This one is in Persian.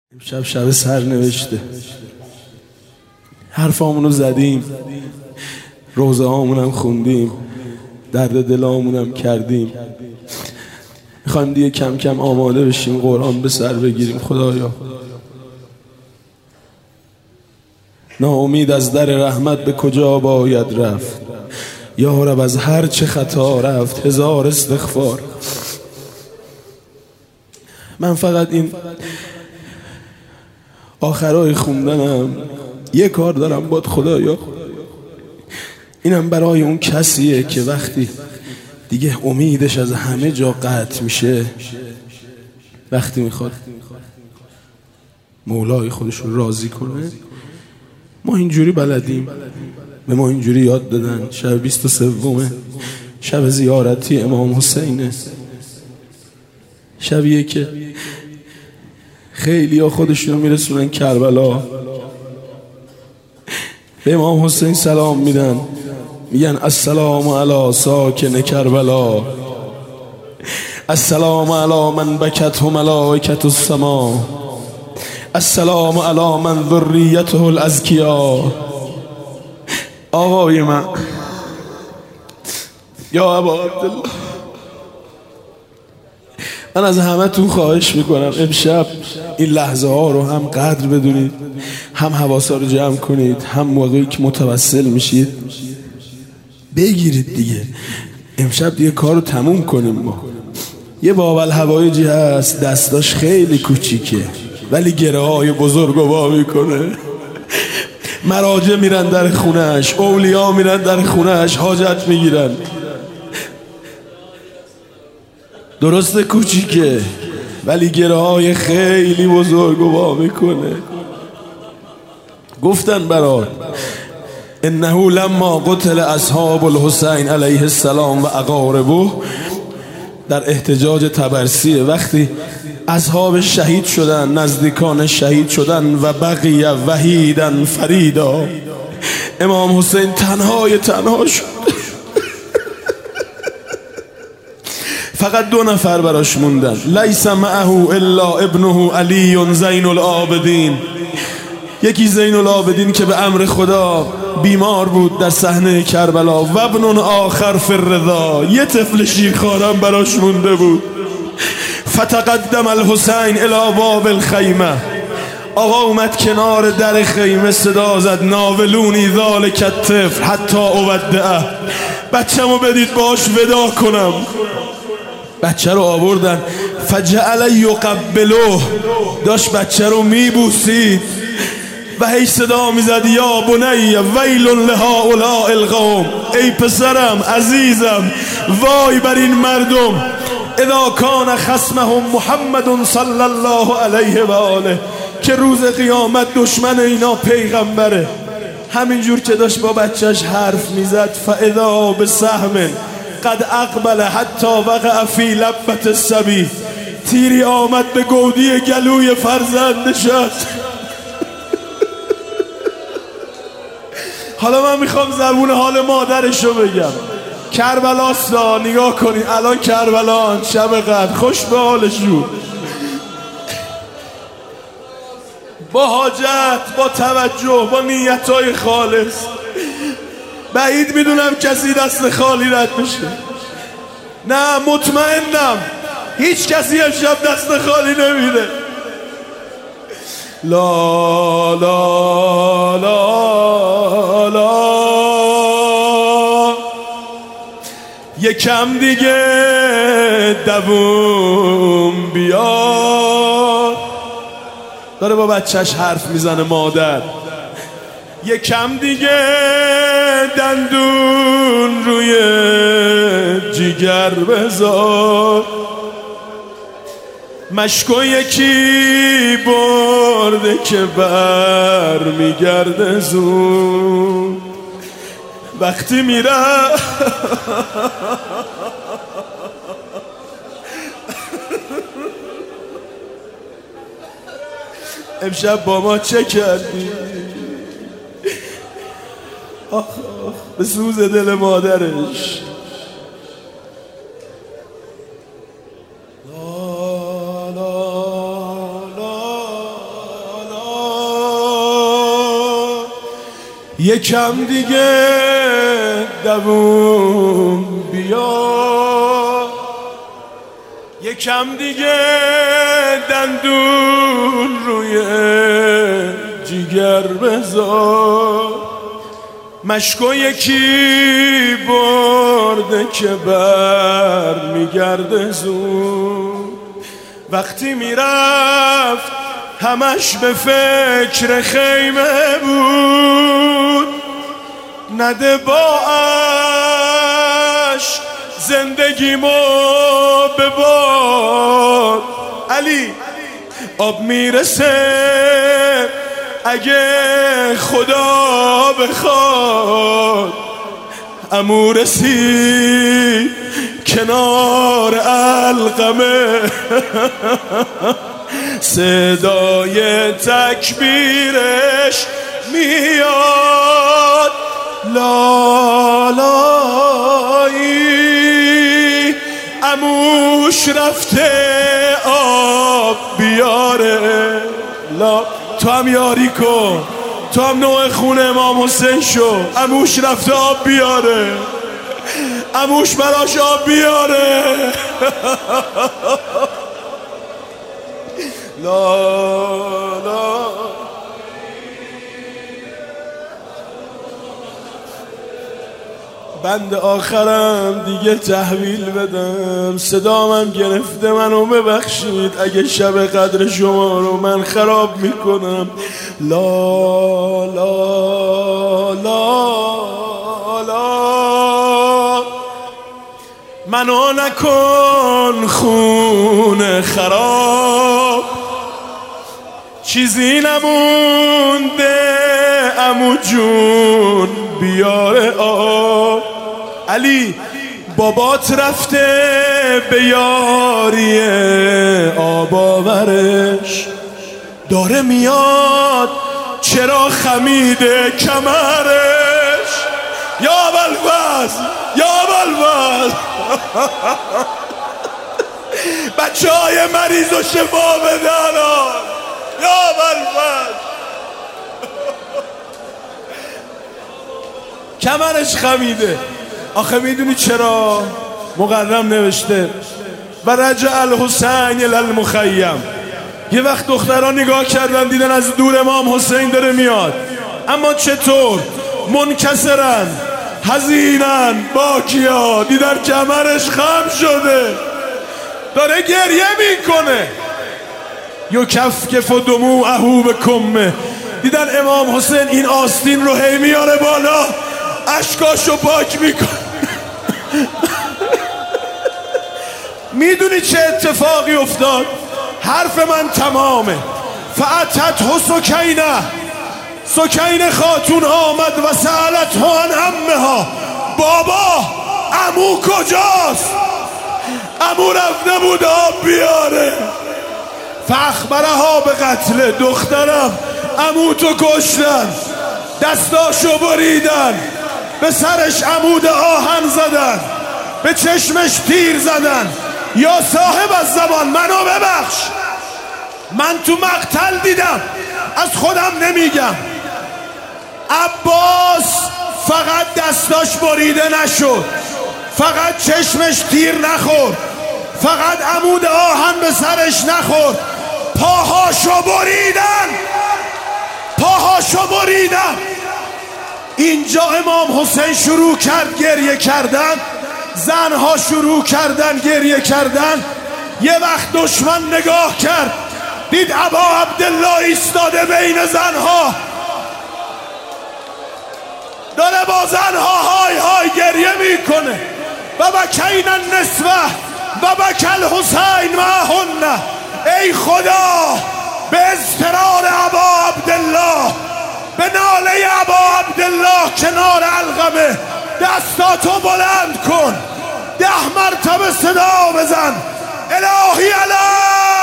امشب شب سرنوشته، حرفامونو زدیم، روزه هامونم خوندیم، درد دلامونم کردیم. میخوایم دیگه کم کم آماده بشیم قرآن به سر بگیریم. خدایا ناامید از در رحمت به کجا باید رفت؟ یا رب از هر چه خطا رفت هزار استغفار. من فقط این آخرای خوندنم یه کار دارم باد خدایا، اینم برای اون کسیه که وقتی دیگه امیدش از همه جا قطع میشه، وقتی میخواد مولای خودش رو راضی کنه. ما اینجوری بلدیم، به ما اینجوری یاد دادن. شب 23 شب زیارتی امام حسینه، شبیه که خیلی ها خودشون میرسونن کربلا، به امام حسین سلام میدن، میگن السلام علی ساکن کربلا، السلام علی من بکته ملائکة السما، السلام علی من ذریته الازکیا. آقای من یا ابا عبدالله، من از همه تون خواهش میکنم امشب این لحظه ها رو هم قدر بدونید، هم حواسا رو جمع کنید، هم موقعی که متوسل میشید بگیرید دیگه. امشب دیگه کار رو تموم کنیم. ما یه بابل هوایجی هست دستاش خیلی کوچیکه ولی گره های بزرگ رو وا میکنه. مراجع میرن در خونش، اولیا میرن در خونش حاجت میگیرن. درسته کوچیکه ولی گره های خیلی بزرگ رو وا میکنه. گفتن برات انه لما قتل اصحاب الحسین علیه السلام و اقاربه، در احتجاج طبرسی، وقتی اصحاب شهید شدن، نزدیکان شهید شدن، و بقی وحیدن فریدا، امام حسین تنها شد. فقط 2 نفر براش موندن، لیس معه الا ابنه علی زین العابدین. یکی زین العابدین که به امر خدا بیمار بود در صحنه کربلا، و ابن آخر فی الرضا، یه طفل شیرخوارم براش مونده بود. فتقدم الحسین الی باب الخیمه، آقا اومد کنار در خیمه صدا زد ناولونی ذالک الطفل حتی اودعه، بچه‌مو بدید باش ودا کنم. بچه رو آوردن، فجعل یقبلوه، داشت بچه رو میبوسید و هی صدا میزد یا بنی ویل لهؤلاء القوم، ای پسرم عزیزم وای بر این مردم، اذا کان خصمهم محمد صلی الله علیه و آله، که روز قیامت دشمن اینا پیغمبره. همینجور که داشت با بچهش حرف میزد، فاذا بسهم قد اقبل حتی وقع فی لبة الصبی، تیری آمد به گودی گلوی فرزند نشست. حالا من میخوام زبون حال مادرشو بگم. کربلاستا نگاه کنید الان، کربلان شب قدر خوش به حالشون، با حاجت، با توجه، با نیتای خالص. بعید میدونم کسی دست خالی رد بشه. نه مطمئنم هیچ کسی امشب دست خالی نمیره. لا لا لا لا، یکم دیگه دووم بیار. داره با بچهش حرف میزنه مادر. یکم دیگه دندون روی جیگر بذار، مشکو یکی برده که بر میگرده زود، وقتی میره امشب با ما چه کردی؟ آخ به سوز دل مادرش. لا لا لا یکم دیگه دووم بیا، یکم دیگه دندون روی جیگر بذار، مشکو یکی برده که بر میگرده زود. وقتی میرفت همش به فکر خیمه بود، نده با عشق زندگیمو ببار. علی آب میرسه اگه خدا بخواد، عمو رسید کنار علقمه صدای تکبیرش میاد، لالایی عموش رفته آب بیاره. تو هم یاری کن، تو هم نوع خون امام حسین شو. عموش رفته آب بیاره، عموش براش آب بیاره. لا بند آخرم دیگه تحویل بدم، صدامم گرفته منو ببخشید اگه شب قدر شما رو من خراب میکنم. لا لا لا لا منو نکن خون خراب، چیزی نمونده عمو جون بیاره آب. علی بابات رفته به یاری آب آورش، داره میاد چرا خمیده کمرش. یا بلفز یا بلفز بچه های مریض و شفا بدن. یا بلفز کمرش خمیده. آخه میدونی چرا؟ مقرم نوشته و رجع الحسین للمخیم. یه وقت دختران نگاه کردن دیدن از دور امام حسین داره میاد، اما چطور؟ منکسرن، حزینن، باکیا. دیدن کمرش خم شده، داره گریه میکنه. یکفکف دموعه بکمه. دیدن امام حسین این آستین رو هی میاره بالا، اشکاشو پاک میکنه. میدونی چه اتفاقی افتاد؟ حرف من تمامه. فاتت سکینه، سکینه خاتون آمد و سألت ها عن عمها. بابا عمو کجاست؟ عمو رفته بود آب بیاره. فاخبرها به قتل. دخترم عمو تو کشتن، دستاشو بریدن، به سرش عمود آهن زدن، به چشمش تیر زدن. یا صاحب از زمان منو ببخش، من تو مقتل دیدم، از خودم نمیگم. عباس فقط دستاش بریده نشد، فقط چشمش تیر نخورد، فقط عمود آهن به سرش نخورد، پاهاشو بریدن، پاهاشو بریدن. اینجا امام حسین شروع کرد گریه کردن، زنها شروع کردن گریه کردن. یه وقت دشمن نگاه کرد، دید ابا عبدالله ایستاده بین زنها، داره با زنها های های گریه میکنه. و بکین النسوه و بک الحسین معهن. ای خدا به اضطرار ابا عبدالله، به ناله ابا عبدالله کنار علقمه دستاتو بلند کن، 10 مرتبه صدا بزن. الهی علی